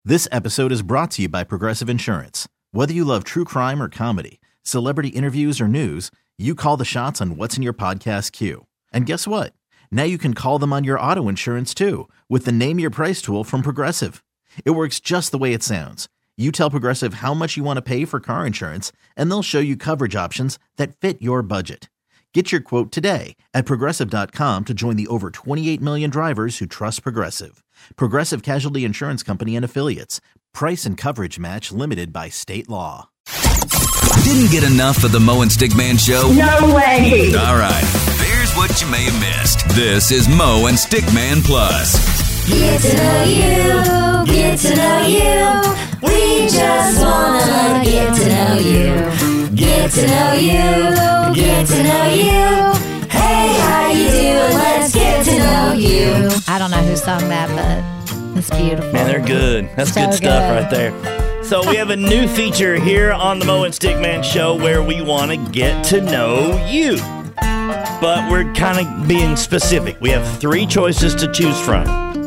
This episode is brought to you by Progressive Insurance. Whether you love true crime or comedy, celebrity interviews or news, you call the shots on what's in your podcast queue. And guess what? Now you can call them on your auto insurance too with the Name Your Price tool from Progressive. It works just the way it sounds. You tell Progressive how much you want to pay for car insurance, and they'll show you coverage options that fit your budget. Get your quote today at Progressive.com to join the over 28 million drivers who trust Progressive. Progressive Casualty Insurance Company and Affiliates. Price and coverage match limited by state law. Didn't get enough of the Mo and Stickman Show? No way! All right, here's what you may have missed. This is Mo and Stickman Plus. Get to know you, get to know you. We just wanna get to know you. Get to know you, get to know you. Hey, how you doing? Let's get to know you. I don't know who sung that, but it's beautiful. Man, they're good. That's So good stuff right there. So we have a new feature here on the Mo and Stickman Show where we want to get to know you. But we're kind of being specific. We have 3 choices to choose from.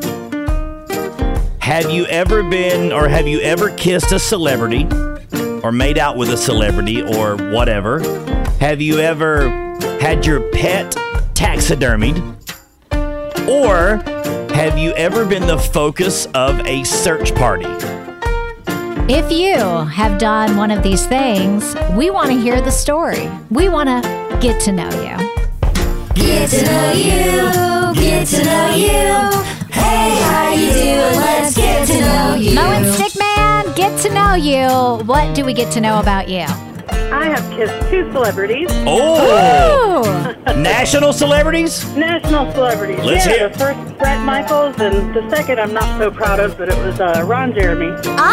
Have you ever been or have you ever kissed a celebrity or made out with a celebrity or whatever? Have you ever had your pet taxidermied? Or have you ever been the focus of a search party? If you have done one of these things, we want to hear the story. We want to get to know you. Get to know you, get to know you. Hey, how you doing? Let's get to know you. Mo and Stickman, get to know you. What do we get to know about you? I have kissed 2 celebrities. Oh! Ooh. National celebrities? National celebrities. Let's hear it. The first, Bret Michaels, and the second I'm not so proud of, but it was Ron Jeremy.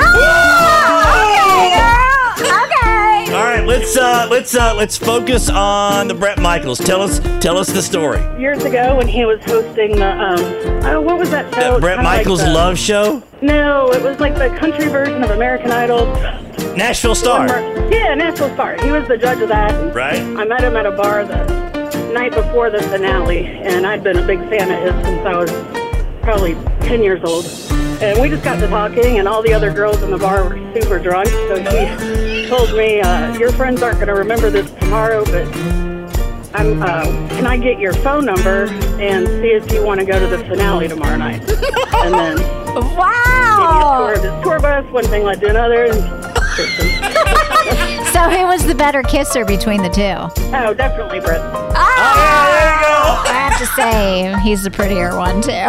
Okay, girl. Okay. All right, let's focus on the Bret Michaels. Tell us the story. Years ago when he was hosting the, what was that show? The Bret Michaels Love Show? No, it was like the country version of American Idol. Nashville Star. Yeah, Nashville Star. He was the judge of that. Right. I met him at a bar the night before the finale, and I'd been a big fan of his since I was probably 10 years old. And we just got to talking, and all the other girls in the bar were super drunk, so he told me, your friends aren't going to remember this tomorrow, but can I get your phone number and see if you want to go to the finale tomorrow night? And then Wow. gave me a tour of his tour bus, one thing led to another, and So who was the better kisser between the 2? oh, definitely Bret. Oh, there you go. I have to say, he's the prettier one, too.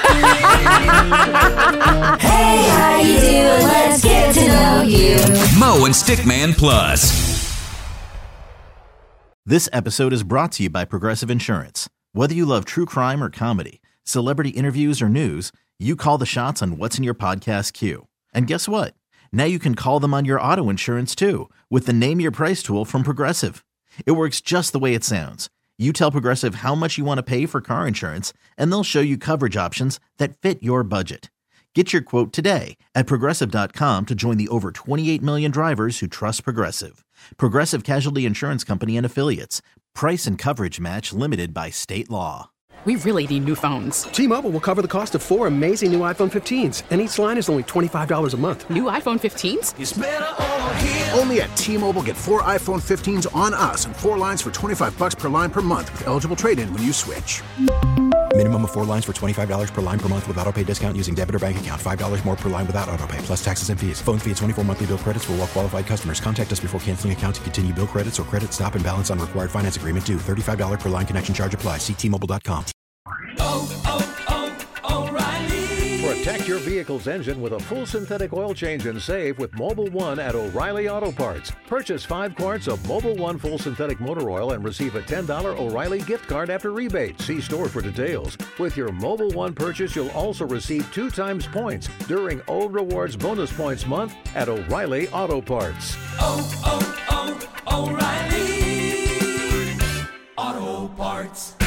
Hey, how you doing? Let's get to know you. Mo and Stickman Plus. This episode is brought to you by Progressive Insurance. Whether you love true crime or comedy, celebrity interviews or news, you call the shots on what's in your podcast queue. And guess what? Now you can call them on your auto insurance too with the Name Your Price tool from Progressive. It works just the way it sounds. You tell Progressive how much you want to pay for car insurance, and they'll show you coverage options that fit your budget. Get your quote today at Progressive.com to join the over 28 million drivers who trust Progressive. Progressive Casualty Insurance Company and Affiliates. Price and coverage match limited by state law. We really need new phones. T-Mobile will cover the cost of 4 amazing new iPhone 15s, and each line is only $25 a month. New iPhone 15s? It's better over here. Only at T-Mobile, get 4 iPhone 15s on us and 4 lines for $25 per line per month with eligible trade-in when you switch. Minimum of 4 lines for $25 per line per month with autopay discount using debit or bank account. $5 more per line without autopay, plus taxes and fees. Phone fee at 24 monthly bill credits for well-qualified customers. Contact us before canceling account to continue bill credits or credit stop and balance on required finance agreement due. $35 per line connection charge applies. See T-Mobile.com. O'Reilly. Protect your vehicle's engine with a full synthetic oil change and save with Mobil 1 at O'Reilly Auto Parts. Purchase 5 quarts of Mobil 1 full synthetic motor oil and receive a $10 O'Reilly gift card after rebate. See store for details. With your Mobil 1 purchase, you'll also receive 2 times points during Old Rewards Bonus Points Month at O'Reilly Auto Parts. O'Reilly Auto Parts.